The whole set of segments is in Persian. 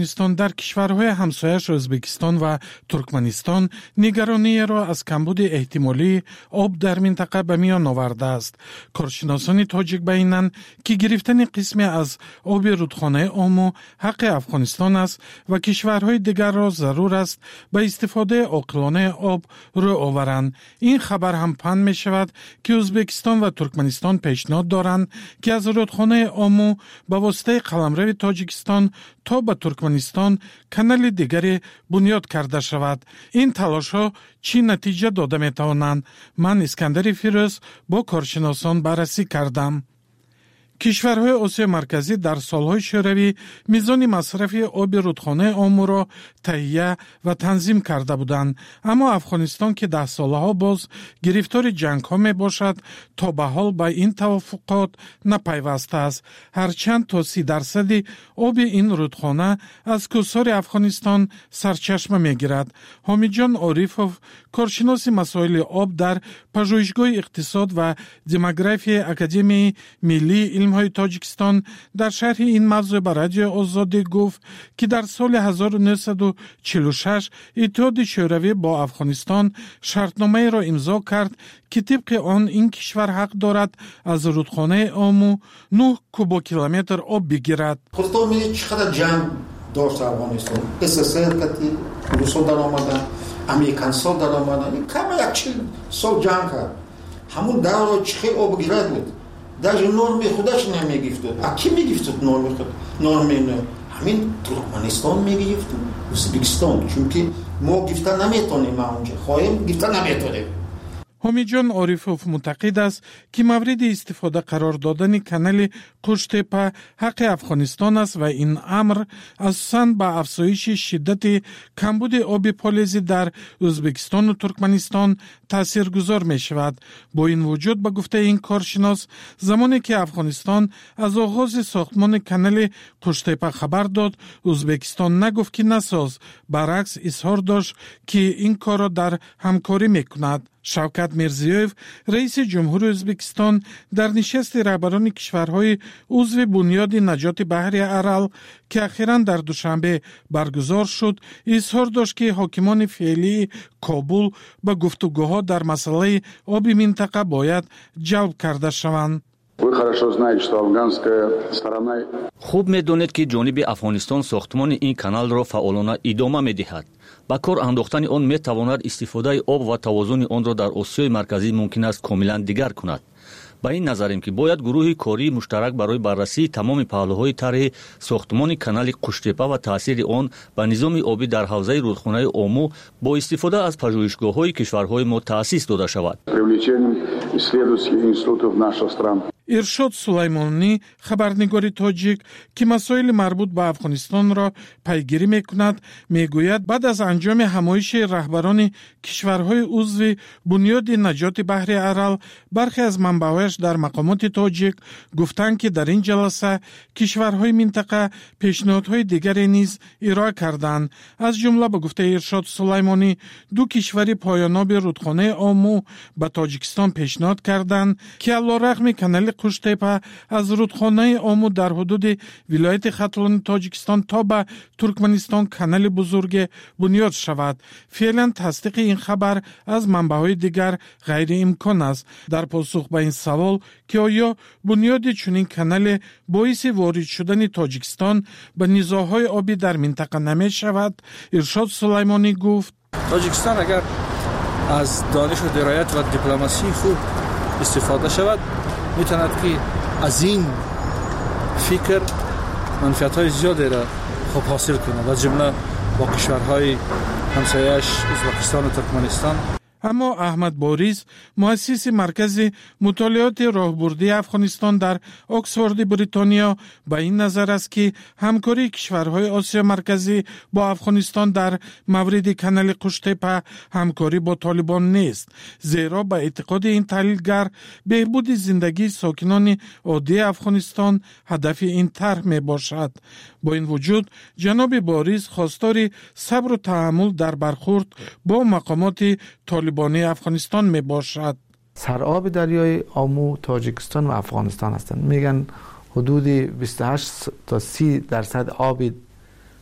افغانستان در کشورهای همسایش ازبکستان و ترکمنستان نگرانی را از کمبود احتمالی آب در منطقه به میان آورده است. کارشناسان تاجیک بیانند که گرفتن قسمی از آب رودخانه آمو حق افغانستان است و کشورهای دیگر را ضرور است به استفاده عاقلانه آب رو آورند. این خبر هم پند می شود که ازبکستان و ترکمنستان پیشنهاد دارند که از رودخانه آمو به واسطه قلمرو تاجیکستان تا به ترکمنستان کانال دیگری بنیاد کرده شود. این تلاش ها چی نتیجه داده می توانند؟ من اسکندر فیروز با کارشناسان بررسی کردم. کشورهای آسیا مرکزی در سالهای شوروی میزان مصرف آب رودخانه آمو را تهیه و تنظیم کرده بودند، اما افغانستان که 10 سالها باز گرفتار جنگ ها می باشد تا به حال به این توافقات نپیوسته است. هرچند تا 30% آب این رودخانه از کوهسار افغانستان سرچشمه می گیرد. حامد جان عارفوف، کارشناس مسائل آب در پژوهشگاه اقتصاد و دموگرافی اکادمی ملی علم‌های تاجیکستان در شرح این موضوع به رادیو آزادی گفت که در سال 1946 اتحاد شوروی با افغانستان شرطنامه را امضا کرد که طبق آن این کشور حق دارد از رودخانه آمو 9 کوبوکیلومتر آب بگیرد. خودتون می‌دونید چقدر جنگ داشت افغانستان. SSR کتی روسا در آمدن، امریکان‌ها در آمدن. این کم یک 40 سال جنگ کرد. همون دور چه آب گیرد بود. даже نرم خودش نمیگفتد. کی میگفتد نرم همین ترکمنستان میگفتد، ازبکستان، چون که ما گفتن نمیتونیم، ما اونجا خواهیم گفتن نمیتونیم. حامد جان عارفوف معتقد است که مورد استفاده قرار دادن کانال قوشتپه حق افغانستان است و این امر اساساً به افزایش شدت کمبود آب پالیزی در ازبکستان و ترکمنستان تاثیرگذار می شود. با این وجود به گفته این کارشناس، زمانی که افغانستان از آغاز ساختمان کانال قوشتپه خبر داد، ازبکستان نگفت که نساز، برعکس اظهار داشت که این کار را در همکاری می کند. شوکت میرزیوف، رئیس جمهور ازبکستان، در نشست رهبران کشورهای عضو بنیاد نجات بحر ارال که اخیراً در دوشنبه برگزار شد، اظهار داشت که حاکمان فعلی کابل به گفتگوها در مسئله آب منطقه باید جلب کرده شوند. خوب می‌دانید که جانب افغانستان ساختمان این کانال را فعالانه ادامه می‌دهد. با کار انداختن آن می‌تواند استفاده آب و توازن آن را در آسیای مرکزی ممکن است کاملا دیگر کند. با این نظریم که باید گروه کاری مشترک برای بررسی تمام پهلوهای طرح ساختمان کانال قوشتپه و تاثیر آن به نظام آبی در حوزه رودخانه آمو با استفاده از پژوهشگاه‌های کشورهای ما تأسیس داده شود. ارشاد سلیمانی، خبرنگار تاجیک که مسائل مربوط به افغانستان را پیگیری می‌کند، می‌گوید بعد از انجام همایش رهبران کشورهای عضو بنیاد نجات بحر ارال، برخی از منبع‌هایش در مقامات تاجیک گفتند که در این جلسه کشورهای منطقه پیشنهادهای دیگری نیز ارائه کردند. از جمله به گفته ارشاد سلیمانی، 2 کشور پایاناب رودخانه آمو به تاجیکستان پیشنهاد کردند که علیرغم کانال قوشتپه از رودخانه آمو در حدود ولایت ختلان تاجیکستان تا به ترکمنستان کانال بزرگ بنیاد شود. فعلا تصدیق این خبر از منبع‌های دیگر غیر امکان است. در پاسخ به این سوال که آیا بنیاد چنین کانال باعث وارد شدن تاجیکستان به نزاع‌های آبی در منطقه نمی شود، ارشاد سلیمانی گفت تاجیکستان اگر از دانش و درایت و دیپلماسی خوب استفاده شود، میتواند که از این فکر منفعت‌های زیادی را خوب حاصل کند، از جمله با کشورهای همسایه‌اش ازبکستان و ترکمنستان. اما احمد باریز، مؤسس مرکز مطالعات راهبردی افغانستان در اکسفورد بریتانیا، با این نظر است که همکاری کشورهای آسیا مرکزی با افغانستان در مورد کانال قوشتپه همکاری با طالبان نیست، زیرا به اعتقاد این تحلیلگر بهبود زندگی ساکنان عادی افغانستان هدف این طرح می باشد. با این وجود جناب باریز خواستار صبر و تحمل در برخورد با مقامات طالبانی افغانستان می باشد. سرآب دریای آمو تاجیکستان و افغانستان هستند. میگن حدود 28 تا 30% آب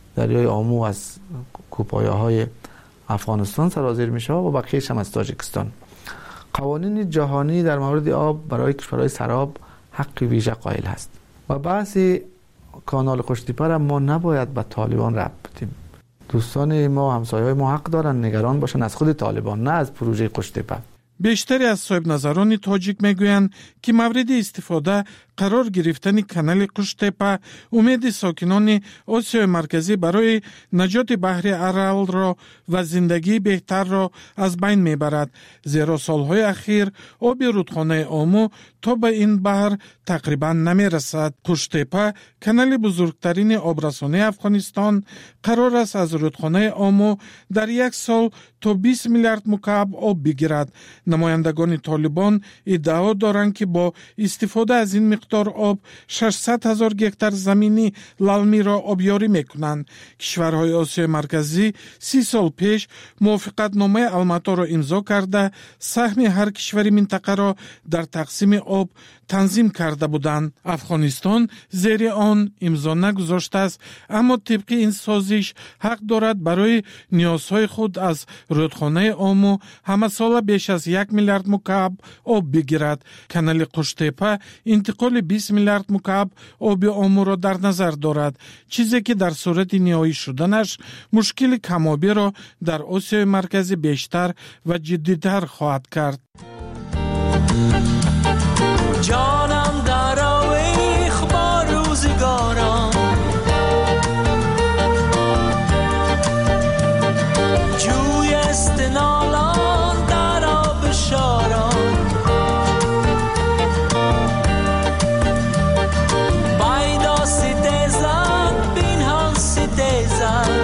دریای آمو از کوهپایه‌های افغانستان سرازیر میشه و بقیه‌اش هم از تاجیکستان. قوانین جهانی در مورد آب برای کشورهای سراب حق ویژه قائل هست و بحث کانال قشتیپه ما نباید به طالبان ربط بدیم. دوستان ما، همسایه‌های ما حق دارن نگران باشن از خود طالبان، نه از پروژه قشتیپه. بیشتری از صاحب نظران تاجیک میگویند که مورد استفاده قرار گرفتن کانال قشتیپه امید ساکنان آسیای مرکزی برای نجات بحر ارال را و زندگی بهتر را از بین میبرد، زیرا سالهای اخیر آب رودخانه آمو تا به این بحر تقریبا نمیرسد. قشتیپه کانال بزرگترین آبرسانی افغانستان قرار است از رودخانه آمو در یک سال تا 20 میلیارد مکعب آب بگیرد. نمایندگان طالبان ادعا دارند که با استفاده از این مقدار آب 600,000 گکتار زمینی للمی را آبیاری میکنند. کشورهای آسیای مرکزی 30 سال پیش موافقتنامه الماتا را امضا کرده سهم هر کشوری منطقه را در تقسیم آب تنظیم کرده بودند. افغانستان زیر آن امضا نگذاشته است، اما طبق این سازش حق دارد برای نیازهای خود از رودخانه آمو همه سال بیش از 1 میلیارد مکعب آب بگیرد. کانال قشتیپه انتقال 20 میلیارد مکعب آب آمو را در نظر دارد، چیزی که در صورت نهایی شدنش مشکل کم‌آبی را در آسیای مرکزی بیشتر و جدی‌تر خواهد کرد. جانم در آویخ با روزگارم، جوی استنالان در آب شارم، بایدا ستیزن بینهان ستیزن،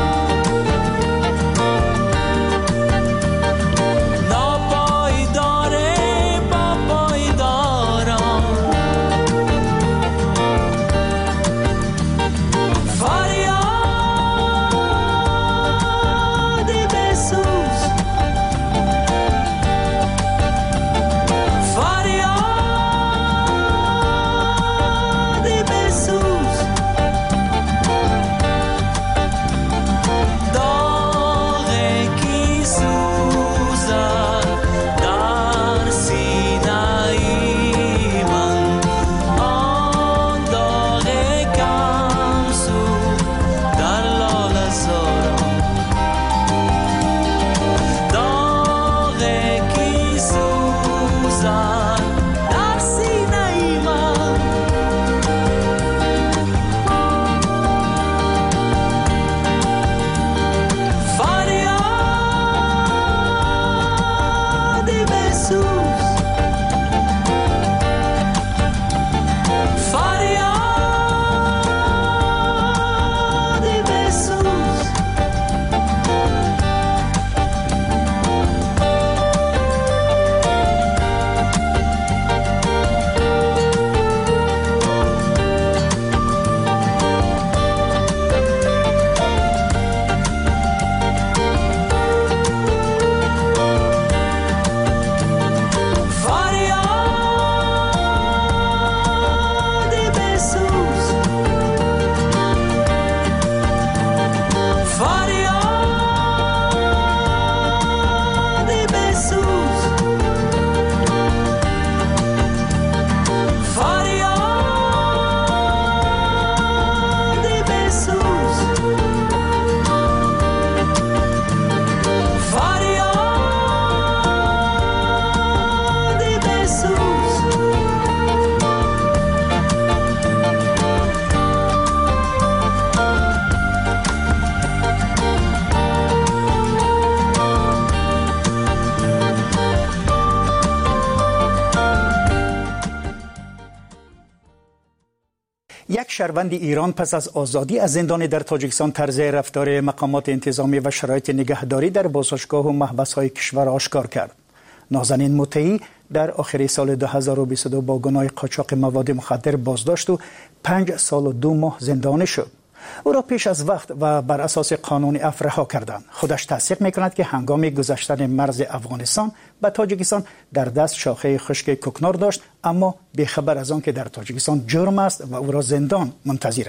شهروند ایران پس از آزادی از زندان در تاجیکستان طرز رفتار مقامات انتظامی و شرایط نگهداری در بازداشتگاه و محبس‌های کشور آشکار کرد. نازنین مطیعی در آخر سال 2022 با گناه قاچاق مواد مخدر بازداشت و 5 سال و 2 ماه زندانی شد. او را پیش از وقت و بر اساس قانون عفو رها کردند. خودش تصدیق می‌کند که هنگام گذشتن مرز افغانستان به تاجیکستان در دست شاخه خشک کوکنار داشت، اما بی‌خبر از آن که در تاجیکستان جرم است و او را زندان منتظر است.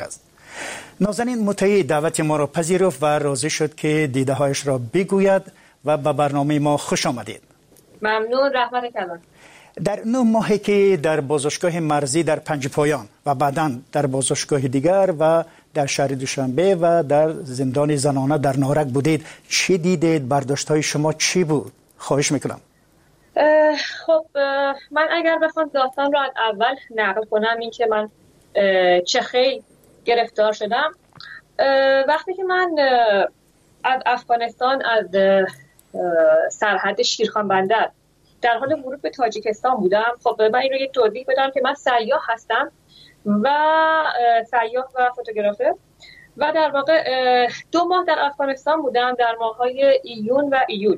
نازنین مطیعی دعوت ما را پذیرفت و راضی شد که دیده هایش را بگوید و به برنامه ما خوش آمدید. ممنون. رحمت کلان. در 9 ماهی که در بازداشتگاه مرزی در پنجپایان و بعداً در بازداشتگاه دیگر و در شهر دوشنبه و در زندان زنانه در نارک بودید، چی دیدید؟ برداشت‌های شما چی بود؟ خواهش میکنم. خب من اگر بخوام داستان را از اول نقل کنم، این که من چه خیلی گرفتار شدم. وقتی که من از افغانستان از سرحد شیرخان بندر در حال ورود به تاجیکستان بودم. خب من این رو یک توضیح بدم که من سیاح هستم و سیاح و فوتوگرافر و در واقع 2 ماه در افغانستان بودم، در ماه‌های ایون و ایول.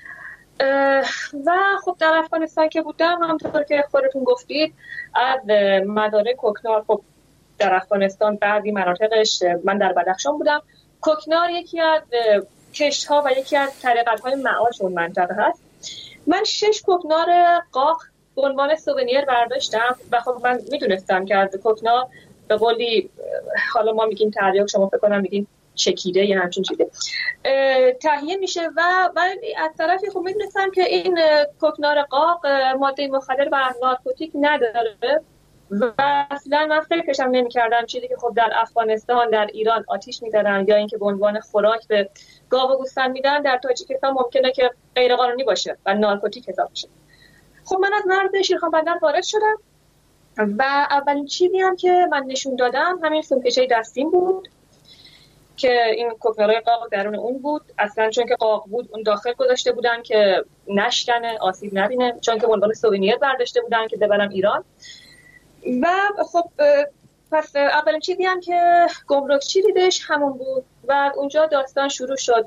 و خب در افغانستان که بودم، همونطور که خودتون گفتید، از مزارع کوکنار، خب در افغانستان بعضی مناطقش، من در بدخشان بودم، کوکنار یکی از کشت‌ها و یکی از طریقت‌های معاش اون منطقه هست. من 6 کوکنار قاق به عنوان سوونیر برداشتم و خب من میدونستم که از کوکنار به قولی، حالا ما میگیم تریاک، شما فکر کنم میگین چکیده یا همچین چیزی، تهیه میشه و ولی از طرفی خب میدونستم که این کوکنار قاق ماده مخدر و نارکوتیک نداره و اصلا من فکرشم نمی‌کردم چیزی که خب در افغانستان، در ایران آتیش می‌زدن یا اینکه به عنوان خوراک به گاو و گوسفند میدن، در تاجیکستان ممکنه که غیر قانونی باشه و نارکوتیک حساب بشه. خب من از مرز شیرخان بندر وارد شدم و اولین چیزی هم که من نشون دادم همین سومکشه دستیم بود که این کوکنارای قاق درون اون بود. اصلا چون که قاق بود اون داخل گذاشته بودن که نشکنه، آسیب نبینه، چون که عنوان سوونیر برداشته بودن که ببرم ایران. و خب پس اولین چیزی هم که گمرکچی دیدش همون بود و اونجا داستان شروع شد.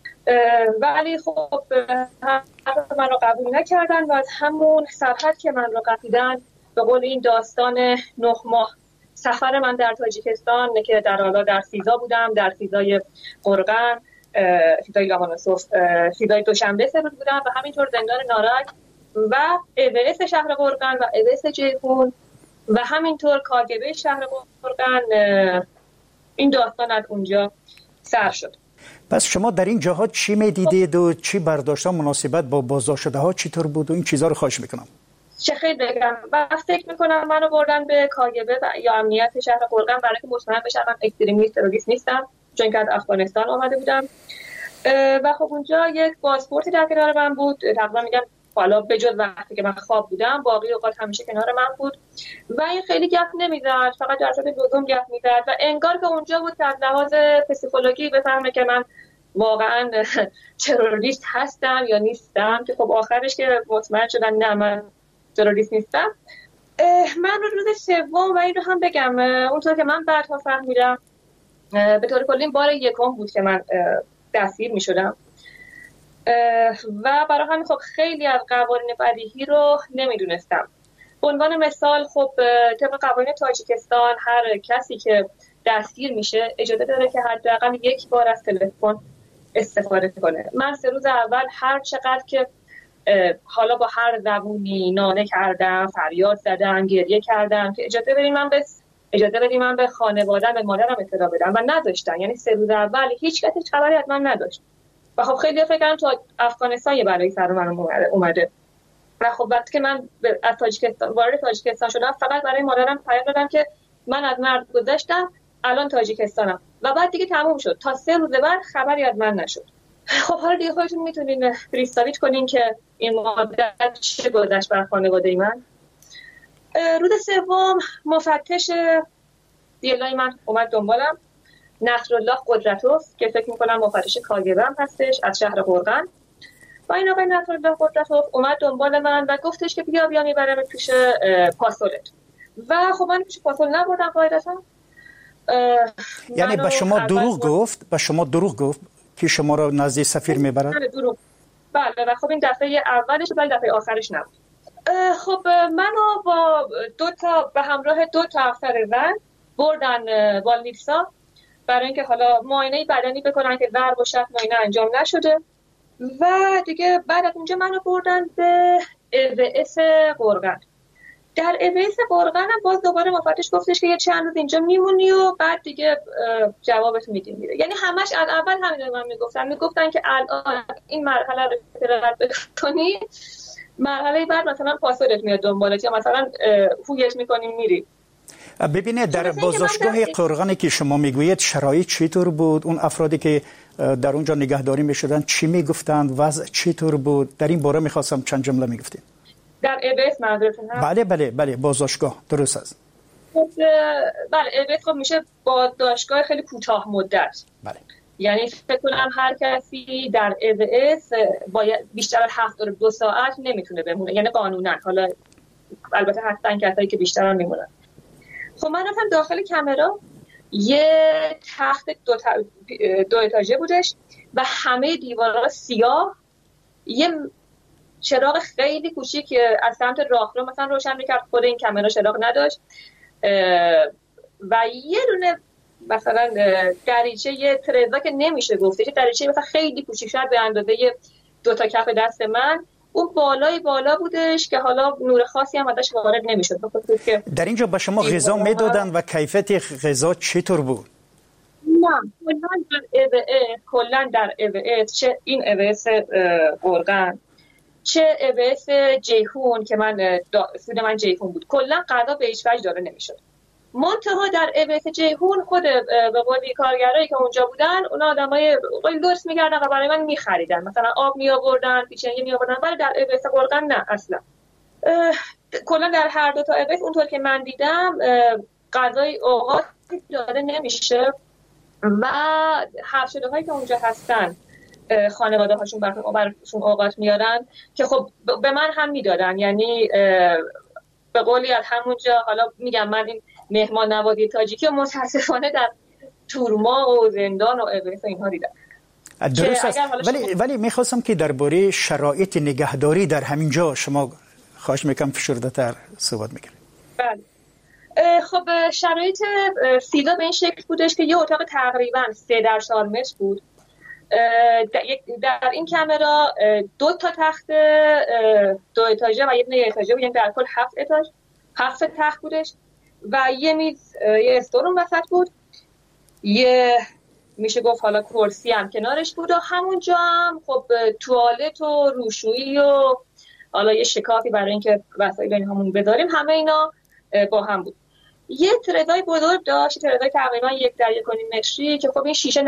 ولی خب من رو قبول نکردن و از همون سرحد که من رو قپیدن، به قول این داستان 9 ماه سفر من در تاجیکستان که در حالا در سیزا بودم، در سیزای قرغن، سیزای لاهانوسوف، سیزای دوشنبه 3 روز بودم و همینطور زندان نارک و اویس شهر قرغن و اویس جیهون و همینطور کاگبه شهر قرغن. این داستان از اونجا سر شد. پس شما در این جاها چی میدیدید و چی برداشتان مناسبت با بازداشت شده ها چطور بود و این چیزها رو خواهش میکنم. چه خیلی بگم و فکر میکنم منو بردن به کاگبه یا امنیت شهر قرغن برای که مطمئن بشم من اکستریمیست تروریست نیستم، چون که از افغانستان آمده بودم. و خب اونجا یک پاسپورتی در کنار من بود، تقریبا میگم حالا به جز وقتی که من خواب بودم باقی اوقات همیشه کنار من بود و این خیلی گپ نمیزد، فقط در صورت لزوم گپ میزد و انگار که اونجا بود که از لحاظ پسیکولوژی بفهمه که من واقعا تروریست هستم یا نیستم، که خب آخرش که مطمئن شدن نه من تروریست نیستم. من روز سوم و این رو هم بگم اونطور که من بعدها فهمیدم به طور کلی بار یکم بود که من دستگیر می شدم و برای همین خب خیلی از قوانین بدیهی رو نمیدونستم. به عنوان مثال خب طبق قوانین تاجیکستان هر کسی که دستگیر میشه اجازه داره که حداقل 1 بار از تلفن استفاده کنه. من 3 روز اول هر چقدر که حالا با هر زبونی ناله کردم، فریاد زدم، گریه کردم که اجازه بدیم من به خانواده‌ام، به مادرم اطلاع بدم و نذاشتن. یعنی 3 روز اول هیچ کسی خبری از من نداشت و خب خیلی فکر کردم تو افغانستان یه بلایی سر من اومده و خب وقتی که من از تاجیکستان وارد تاجیکستان شدم فقط برای مادرم پیام دادم که من از مرز گذشتم، الان تاجیکستانم و بعد دیگه تموم شد. تا 3 روز بعد خبری از من نشد. خب حالا دیگه خودتون میتونین پریستاویچ کنین که این مدت چه گذشت بر خانواده من. روز سوم مفتش دیلای من اومد دنبالم، نصرالله قدرتوف که فکر میکنم مفتش کاگبه هم هستش از شهر قرغن و این آقای نصرالله قدرتوف اومد دنبال من و گفتش که بیا میبرم پیش پاسولت و خب من پیش پاسول نبردم قاعدتا. یعنی به شما دروغ گفت که شما رو نزد سفیر میبرد؟ بله و خب این دفعه اولش ولی دفعه آخرش نبود. خب منو با به همراه 2 افسر زن بردن والنیتسا برای اینکه حالا معاینه بدنی بکنن که ضرب و شتم معاینه انجام نشده و دیگه بعد از اونجا منو بردن به اویس قرغن. در ایبس قرغن هم باز دوباره مفتش گفتش که یه چند روز اینجا میمونی و بعد دیگه جوابت میدیم میره. یعنی همش از اول همین رو من میگفتن که الان این مرحله رو رد بکنی، مرحله بعد مثلا پاسپورت میاد دنبالت یا مثلا هویت میکنی میری. ببینید در بازداشتگاه قرغنی که شما میگویید شرایط چطور بود؟ اون افرادی که در اونجا نگهداری میشدن چی میگفتند؟ وضع چطور بود؟ در این باره میخواستم چند جمله میگفتین. در ایبس منظورتون هست؟ بله بازداشتگاه درست است. بله ایبس خب میشه بازداشتگاه خیلی کوتاه مدت. بله. یعنی فکر کنم هر کسی در ایبس باید بیشتر از 72 ساعت نمیتونه بمونه، یعنی قانونا. حالا البته هستن کسایی که بیشتر هم میمونن. خب من رفتم داخل کامرا، یه تخت دو اتاژه بودش و همه دیوارا سیاه، یه چراغ خیلی کوچیک از سمت راهرو مثلا روشن میکرد، خود این کامرا چراغ نداشت و یه دونه مثلا دریچه، یه ترزا که نمیشه گفتش، دریچه مثلا خیلی کوچیک، شاید به اندازه 2 تا کف دست من، اون بالا بودش که حالا نور خاصی هم ازش وارد نمیشد. در اینجا به شما غذا میدادن و کیفیت غذا چطور بود؟ نه کلا در ایبس، چه این ایبس قرغن چه ایبس جیهون که من سود من جیهون بود، کلا غذا به هیچ وجه داده نمیشد. منتها در ایبس جیهون خود به قولی کارگرایی که اونجا بودن، اونا آدمای خیلی درست می‌کردن و برای من می‌خریدن، مثلا آب می‌آوردن، پیچنگی می‌آوردن، ولی در ایبس قرغن نه اصلا. کلا در هر دو تا ایبس اونطور که من دیدم غذای اوقات داده نمیشه و حبس شده‌هایی که اونجا هستن خانواده‌هاشون براشون اوقات میارن که خب به من هم میدادن. یعنی به قولی از همونجا، حالا میگم من این مهمان نوازی تاجیکی و متاسفانه در تورما و زندان و ایبس اینها دیدم. درست است. ولی میخواستم که درباره شرایط نگهداری در همین جا شما خواهش میکنم فشرده تر صحبت میکنید. بله. خب شرایط سیلا به این شکل بودش که یه اتاق تقریبا 3 در 4 متر بود. در این کامرا 2 تا تخت 2 اتاژه و 1 اتاژه بود، یعنی در کل 7 تخت بودش و یه میز، یه استورون وسط بود، یه میشه گفت حالا کرسی هم کنارش بود و همونجا هم خب توالت و روشویی و حالا یه شکافی برای اینکه وسایل اینهامون بذاریم، همه اینا با هم بود. یه ترزای بزرگ داشت، ترزای تقریبا 1 در 1.5 متری که خب این شیشه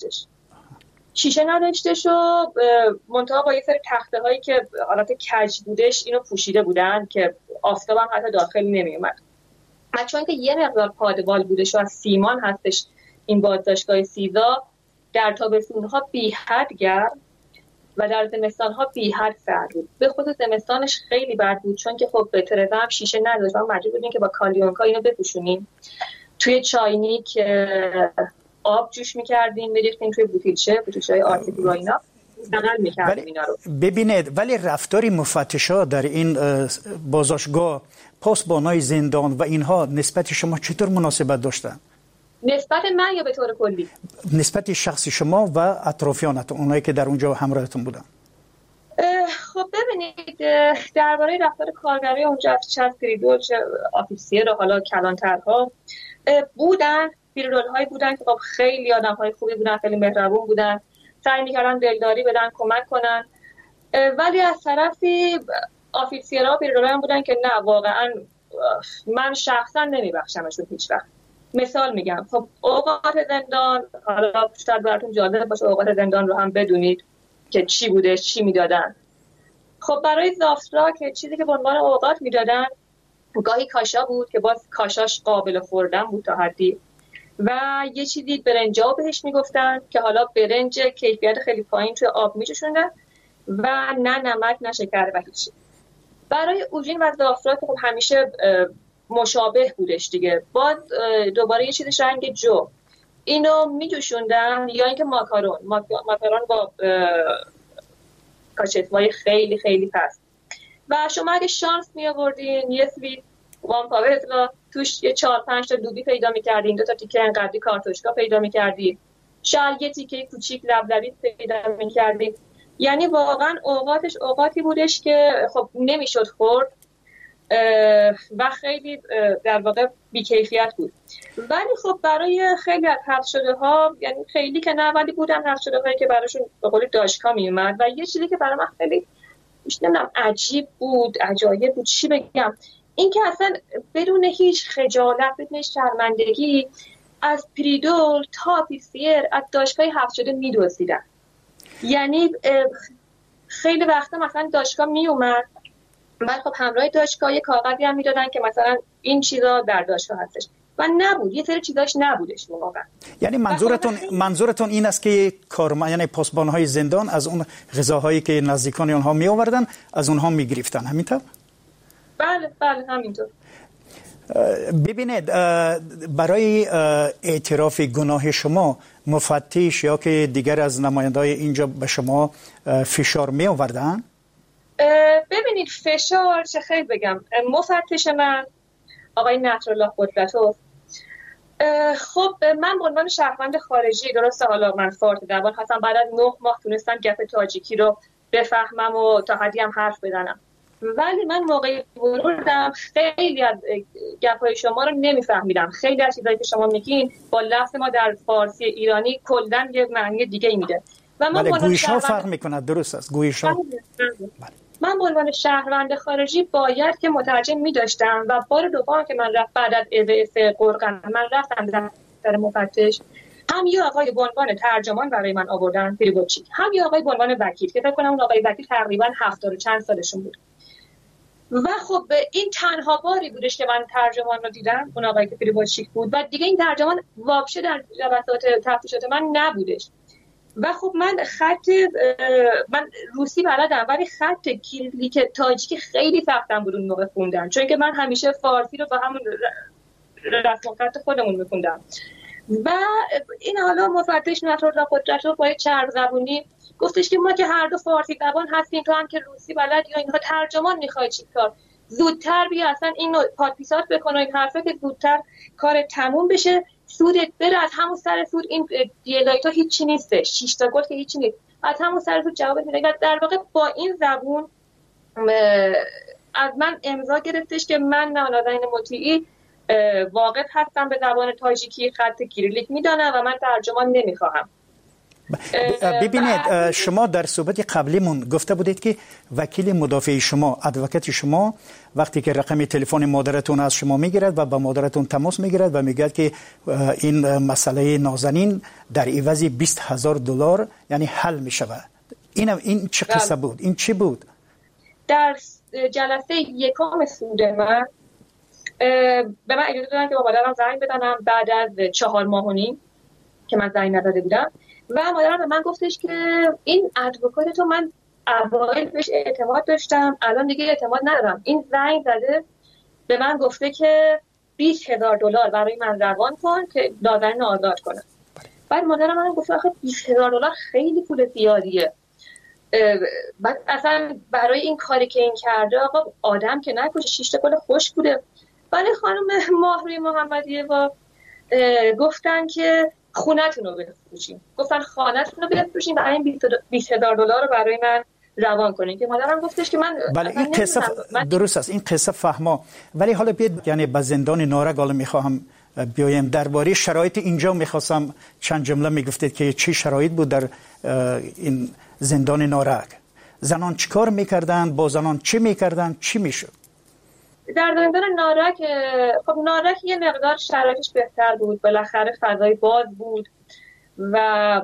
نداشتش و منتها با یه سری تخته هایی که حالت کج بودش اینو پوشیده بودن که آفتاب هم حتی داخل نمی اومد. چون که یه مقدار پادوال بودش و از سیمان هستش این بازداشتگاه سیزا، در تابستون ها بی حد گرم و در زمستان ها بی حد سرد بود. به خصوص زمستانش خیلی بد بود چون که خب به ترزا هم شیشه نداشت و مجبور بودیم که با کالیونکا اینو بپوشونیم. توی چاینیک آب جوش می‌کردیم، می‌ریختیم توی بوتیلچه‌های آرتیفی و اینا نقل می‌کردیم اینا رو. ببینید ولی رفتار مفتشا در این بازداشتگاه، پاسبانای زندان و اینها نسبت شما چطور مناسبت داشتن؟ نسبت من یا به طور کلی؟ نسبت شخصی شما و اطرافیانتون، اونایی که در اونجا همراهتون بودن. خب ببینید درباره رفتار کارگرای اونجا، چه از پریدول چه آفیسیر و حالا کلانترها بودن، پیرول‌هایی بودن که خب خیلی آدم‌های خوبی بودن، خیلی مهربون بودن، سعی می‌کردن دلداری بدن، کمک کنن. ولی از طرفی آفیسرها و پیرول‌ها بودن که نه واقعا من شخصا نمیبخشمشون هیچ وقت. مثال میگم، خب اوقات زندان، حالا شاید براتون جالب باشه اوقات زندان رو هم بدونید که چی بوده، چی میدادن. خب برای زافترا که چیزی که به عنوان اوقات میدادن گاهی کاشا بود که باز کاشاش قابل خوردن بود تا حدی، و یه چیزی برنجا بهش میگفتن که حالا برنج کیفیت خیلی پایین توی آب میجوشوندن و نه نمک نه شکر و هیچ. برای اوژین و زافترا که خب همیشه مشابه بودش دیگه، باز دوباره یه چیزش رنگ جو اینو میجوشوندن، یا اینکه ماکارون با کاچتوای خیلی خیلی پست. و شما اگه شانس می آوردین یه سویت وان پاورتلا توش یه 4-5 تا دوبی پیدا می‌کردین، 2 تا تیکه انقدری کارتوشکا پیدا می‌کردین، شاید یه تیکه کوچیک لبلبی پیدا می‌کردین. یعنی واقعا اوقاتش اوقاتی بودش که خب نمیشد خورد و خیلی در واقع بی‌کیفیت بود. ولی خب برای خیلی از حذف شده ها، یعنی خیلی که نه ولی بودن حذف شده هایی که براشون به قول داشکا می اومد. و یه چیزی که برای من خیلی نمیدونم عجیب بود، عجایب بود، چی بگم، این که اصلا بدون هیچ خجالت، بدون هیچ شرمندگی از پریدول تا پیسیر از داشکای حذف شده میدزدیدن. یعنی خیلی وقتا مثلا داشکا می اومد، بعد خب همراه داشکا یه کاغذی هم میدادن که مثلا این چیزا در داشکا هستش و نبود، یه سری چیزاش نبودش واقعا. یعنی منظورتون این است که یعنی پاسبان‌های زندان از اون غذاهایی که نزدیکان اونها می آوردن از اونها می گرفتن، همینطور؟ بله همینطور. ببینید برای اعتراف گناه شما مفتش یا که دیگر از نماینده‌های اینجا به شما فشار می آوردن؟ ببینید فشار چه خیلی بگم، مفتش من آقای نصرالله قدرتوف، خب من به عنوان شهروند خارجی، درسته حالا من فارسی زبان هستم، بعد از 9 ماه تونستم گپ تاجیکی رو بفهمم و تا حدی هم حرف بزنم، ولی من موقعی ورودم خیلی از گپ‌های شما رو نمیفهمیدم. خیلی از چیزایی که شما میگین با لفظ ما در فارسی ایرانی کلاً یه معنی دیگه ای میده و من گویش‌ها فرق میکنه. درست است گویش‌ها. من به عنوان شهروند خارجی باید که مترجم می‌داشتم و بار دوم که من بعد از اضافه قرقن من رفتم دفتر مفتش، هم یه آقای به عنوان ترجمان برای من آوردن پریبوچیک، هم یه آقای به عنوان وکیل که فکر کنم اون آقای وکیل تقریبا 70 و چند سالشون بود. و خب این تنها باری بودش که من ترجمان رو دیدم، اون آقایی که پریبوچیک بود و دیگه این ترجمان واقشه در جلسات تفتیشات من نبودش. و خب من روسی بلدم ولی خط کیریلیک تاجیک خیلی سختم بود اون موقع خوندن، چون که من همیشه فارسی رو با همون رسم خط خودمون میخوندم. و این حالا مفتش نصرالله قدرتوف با چرب زبونی گفتش که ما که هر دو فارسی زبان هستیم، تو هم که روسی بلد یا اینها ترجمان میخوای چیکار، زودتر بیا اصلا اینو پادپیسات بکن و این حرفه که زودتر کار تموم بشه، سودت بره، از همون سر سود این دیلایتا هیچی نیسته، 6 تا گل که هیچی نیست، از همون سر سود جواب میده. در واقع با این زبون از من امضا گرفتش که من نازنین مطیعی واقف هستم به زبان تاجیکی، خط کیریلیک میدانم و من ترجمان نمیخواهم. ببینید شما در صحبت قبلیمون گفته بودید که وکیل مدافع شما، ادوکات شما، وقتی که رقم تلفن مادرتون از شما میگیرد و با مادرتون تماس میگیرد و میگه که این مسئله نازنین در عوض $20,000 یعنی حل میشود، این چه قصه بود؟ این چی بود؟ در جلسه یکم سود من به من اجازه دادن که با مادرم زنگ بزنم بعد از 4 ماه و نیم که من زنگ نداده بودم و مادرم به من گفتش که این ادوکات تو من اوایل بهش اعتماد داشتم، الان دیگه اعتماد ندارم، این زنگ زده به من گفته که $20,000 برای من روان کن که نازنین آزاد کنم. بعد مادرم من گفت آخه $20,000 خیلی پول زیادیه، بعد اصلا برای این کاری که این کرده آقا آدم که نکشه، 6 تا گل خوش بوده. ولی خانم ماهروی محمدیه با گفتن که خونتون رو بفروشین، گفتن خانتون رو بفروشین و این $20,000 رو برای من روان کنین که مادرم گفتش که من بله این قصه درست است، این قصه فهما. ولی حالا بیاد یعنی به زندان نارگ حالا میخواهم بیایم درباره شرایط اینجا میخواستم چند جمله میگفتید که چی شرایط بود در این زندان نارگ، زنان چیکار میکردن، با زنان چی میکردن، چی میشد در زندان نارک؟ خب نارک یه مقدار شرایطش بهتر بود، بالاخره فضای باز بود و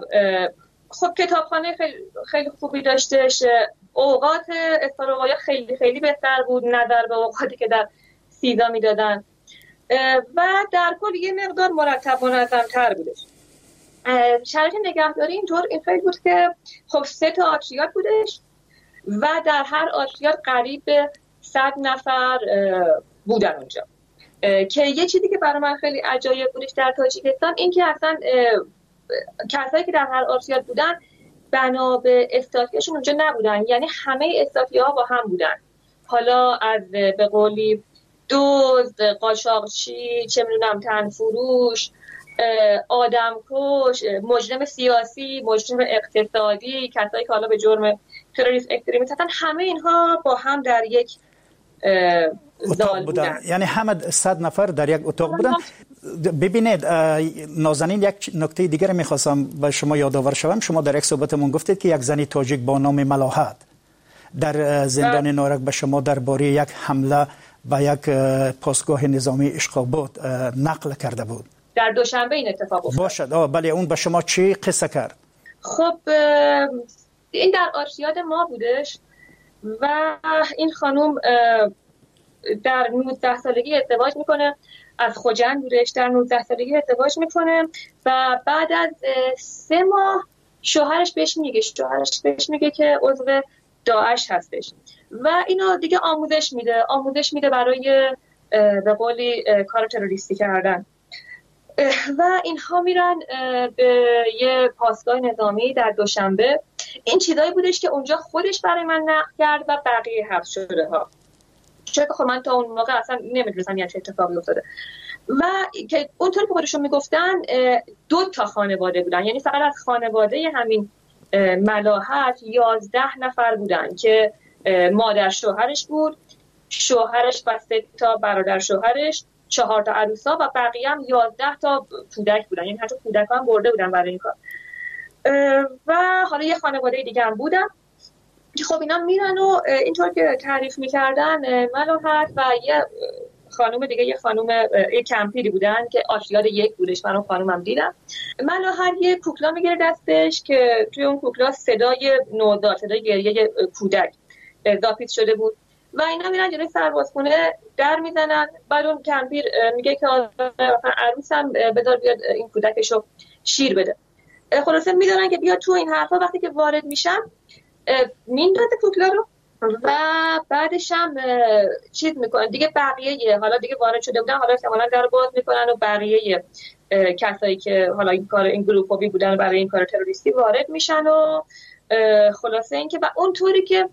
خب کتابخانه خیلی خوبی داشتش، اوقات افطار و غذا خیلی خیلی بهتر بود نظر به اوقاتی که در سیدا میدادن و در کل یه مقدار مرتب و منظم‌تر بودش. شرایط نگهداری این خیلی بود که خب 3 تا آتریات بودش و در هر آتریات قریب به 100 نفر بودن اونجا. که یه چیزی که برای من خیلی عجایب بودش در تاجیکستان این که اصلا کسایی که در هر آتریات بودن بنا به استاتیاشون اونجا نبودن، یعنی همه استاتیاها با هم بودن، حالا از به قولی دزد، قاچاقچی، چه میدونم تنفروش، آدمکش، مجرم سیاسی، مجرم اقتصادی، کسایی که حالا به جرم تروریسم اکستریمیست هستن، همه اینها با هم در یک اتاق بودن. یعنی همه 100 نفر در یک اتاق بودن. ببینید نازنین، یک نکته دیگر میخواستم به شما یادآور شوم. شما در یک صحبتمون گفتید که یک زنی تاجیک با نام ملاحت در زندان نارک به شما درباره یک حمله به یک پاسگاه نظامی اشقاباد نقل کرده بود. در دوشنبه این اتفاق افتاد. باشد. بله، اون به شما چی قصه کرد؟ خب این در آرشیاد ما بودش و این خانم در 19 سالگی ازدواج میکنه، از خوجند بودش، در 19 سالگی ازدواج میکنه و بعد از 3 ماه شوهرش بهش میگه که عضو داعش هستش و اینو دیگه آموزش میده برای به قولی کار تروریستی کردن و اینها میرن به یه پاسگاه نظامی در دوشنبه. این چیزایی بودش که اونجا خودش برای من نقل کرد و بقیه حبس شده ها، چون خب من تا اون موقع اصلا نمیدونستم یه چه اتفاقی افتاده و که اونطوری که خودشون میگفتن 2 تا خانواده بودن، یعنی فقط از خانواده همین ملاحت 11 نفر بودن که مادر شوهرش بود، شوهرش و 3 تا برادر شوهرش، 4 تا عروسا و بقیه هم 11 تا کودک بودن، یعنی حتی کودک هم برده بودن برای این کار. و حالا یه خانواده دیگه هم بودن که خب اینا میرن و اینطور که تعریف میکردن ملاحت و یه خانم دیگه، یه کمپیری بودن که آشیاد 1 بودش، من اون خانومم دیدم. ملاحت یه کوکلا میگیره دستش که توی اون کوکلا صدای نوزاد، صدای گریه کودک اضافه شده بود و اینا میرن جلوی سربازخونه در میزنن. بعد اون کمپیر میگه که عروسم بذار بیاد این کودکشو شیر بده. خلاصه میدونن که بیا تو این حرفا. وقتی که وارد میشن میندازه کوکلا رو و بعدش هم چیز میکنن دیگه. بقیه حالا دیگه وارد شده بودن، حالا احتمالاً در باز میکنن و بقیه کسایی که حالا این گروپی بودن برای این کار تروریستی وارد میشن و خلاصه این که و اونطوری که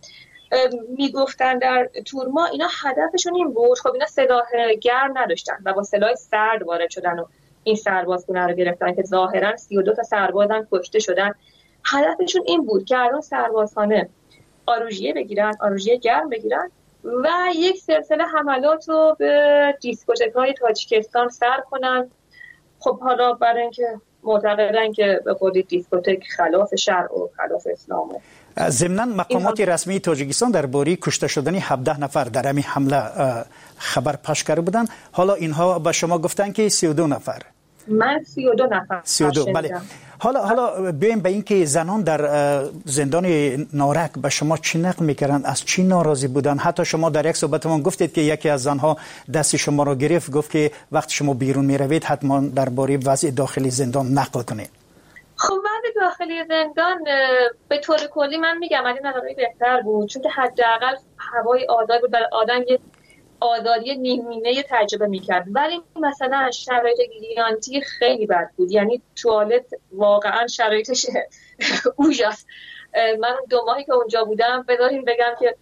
میگفتن در تورما اینا هدفشون این بود. خب اینا سلاح گرم نداشتن و با سلاح سرد وارد شدن و این سربازخونه رو گرفتن که ظاهرا 32 تا سربازن کشته شدن. هدفشون این بود که از اون سربازخانه آروژیه بگیرن، آروژیه گرم بگیرن و یک سلسله حملات رو به دیسکوتک‌های تاجیکستان سر کنن. خب حالا برای اینکه معتقدن که به خودی دیسکوتک خلاف شرع و خلاف اسلامه. ضمناً مقامات رسمی تاجیکستان درباره کشته شدن 17 نفر در همین حمله خبر پخش کرده بودن. حالا اینها به شما گفتن که 32 نفر. من 32 نفر. 32 بله. حالا بیایم به این که زنان در زندان نارک به شما چی نقل میکردن، از چی ناراضی بودن؟ حتی شما در یک صحبتمون گفتید که یکی از زنها دست شما رو گرفت، گفت که وقتی شما بیرون میروید حتما درباره وضع داخلی زندان نقل کنید. خب وضع داخلی زندان به طور کلی من میگم از این نظر بهتر بود، چون که حداقل هوای آزاد بود، برای آدم یه آزادی نیمه تجربه میکرد. ولی مثلا شرایط گیلانتی خیلی بد بود، یعنی توالت واقعا شرایطش اوجاست. من 2 ماهی که اونجا بودم بذاریم بگم که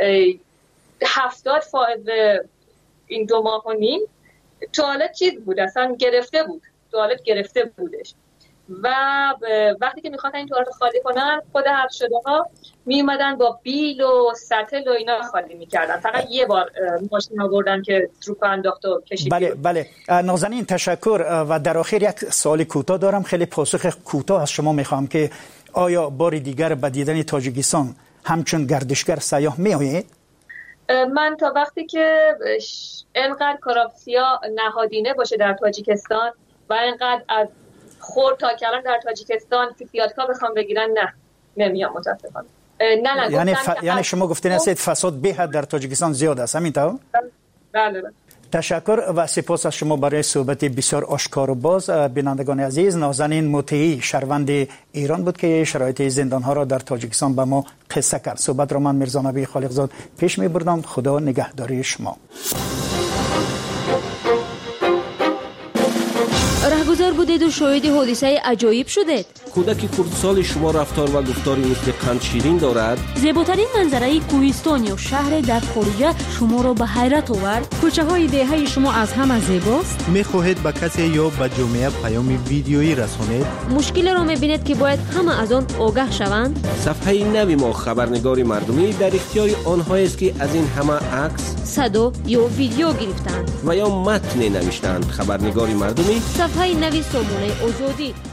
70% این 2 ماه و نیم توالت چیز بود، اصلا گرفته بود، توالت گرفته بودش و وقتی که میخواستن این توالت خالی کنن خود حبس شده ها میومدن با بیل و سطل و اینا خالی میکردن. فقط یه بار ماشین آوردن که تروپ انداخت و کشید. بله نازنین تشکر. و در آخر یک سوال کوتاه دارم، خیلی پاسخ کوتاه از شما میخوام که آیا بار دیگر به دیدن تاجیکستان همچون گردشگر سیاح میآیید؟ من تا وقتی که اینقدر کراپسیا نهادینه باشه در تاجیکستان و اینقدر از خورد تا کلان در تاجیکستان فیزیاتکا بخوام بگیرن نمیام متاسفانه. یعنی شما گفتین هستید فساد به حد در تاجیکستان زیاد است، همینطور؟ بله. تشکر و سپاس از شما برای صحبت بسیار آشکار و باز. بینندگان عزیز، نازنین مطیعی شهروند ایران بود که شرایط زندان‌ها را در تاجیکستان به ما قصه کرد. صحبت را من میرزا نبی خالقزاد پیش می‌بردم. خدا نگهداری شما. برگزار بودید و شاهد حادثه عجایب شدید. کودک کردسال شما رفتار و گفتاری مثل قند شیرین دارد. زیباترین منظره کوهستان یا شهر در خارج شما را به حیرت آورد. کوچه های دهه شما از همه زیباست. میخواهید به کسی یا به جامعه پیام ویدیویی رسانید. مشکل را میبینید که باید همه از آن آگاه شوند. صفحه نوی ما خبرنگار مردمی در اختیار آنهایی است که از این همه عکس، صدا یا ویدیو گرفتند و یا متن نوشتند. خبرنگار مردمی، صفحه نوی سامانه آزادی.